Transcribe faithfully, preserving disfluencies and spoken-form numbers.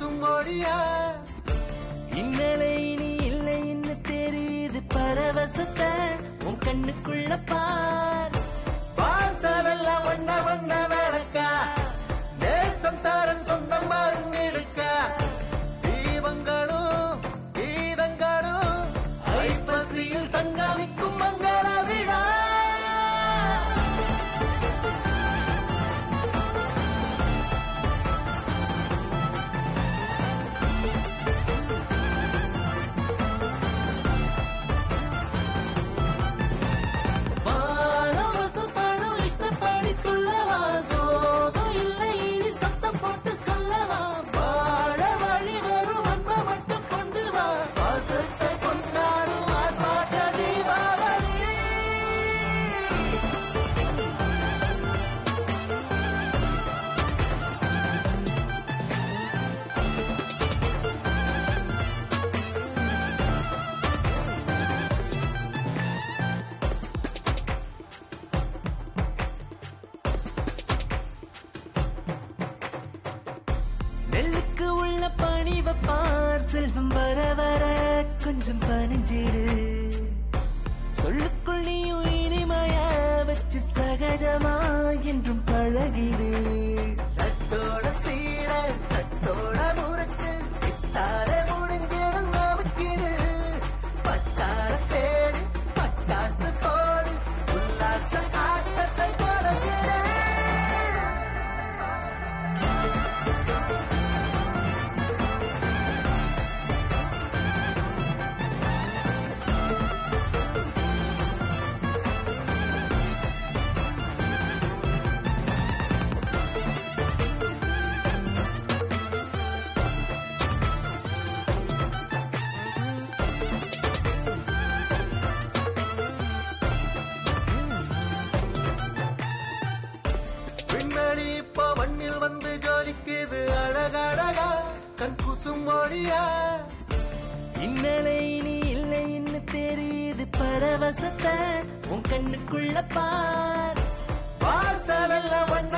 கூசும் மொழியா இன்னலை நீ இல்லை என்ன தெரியுது பரவசத்தை உன் கண்ணுக்குள்ள பார். வாசலெல்லாம் வண்ண வண்ண விளக்கா நேசம் தர சொந்தம் மாறும் எடுக்கா தீபங்களும் கீதங்களும் ஐப்பசியில் சங்கமிக்கும் மங்கள விழா. நெல்லுக்கு உள்ள பணிவ பார் செல்வம் வர வர கொஞ்சம் பணிஞ்சிடு. சொல்லுக்குள் நீயும் இனிமையா வச்சு சகஜமா என்றும் பழகிடு. தட்டோட சீட தட்டோட முறுக்கு விட்டாலே முடிஞ்சிடும் நமக்கிடு. பட்டார தேடு பட்டாசு போடு உல்லாச ஆட்டத்தை தொடங்கிடு. பின்னணி இப்போ மண்ணில் வந்து ஜோலிக்குது அழகழகா கண் கூசும் மொழியா. இன்னலை நீ இல்லை என்ன தெரியுது பரவசத்தை உன் கண்ணுக்குள்ள பார். வாசலெல்லாம்